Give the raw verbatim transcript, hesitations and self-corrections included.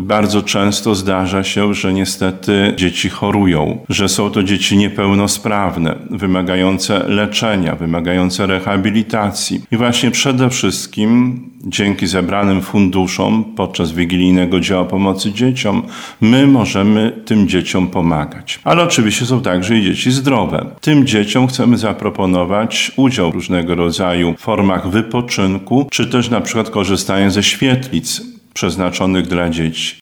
Bardzo często zdarza się, że niestety dzieci chorują, że są to dzieci niepełnosprawne, wymagające leczenia, wymagające rehabilitacji. I właśnie przede wszystkim dzięki zebranym funduszom podczas wigilijnego dzieła pomocy dzieciom my możemy tym dzieciom pomagać. Ale oczywiście są także i dzieci zdrowe. Tym dzieciom chcemy zaproponować udział w różnego rodzaju formach wypoczynku, czy też na przykład korzystanie ze świetlic przeznaczonych dla dzieci.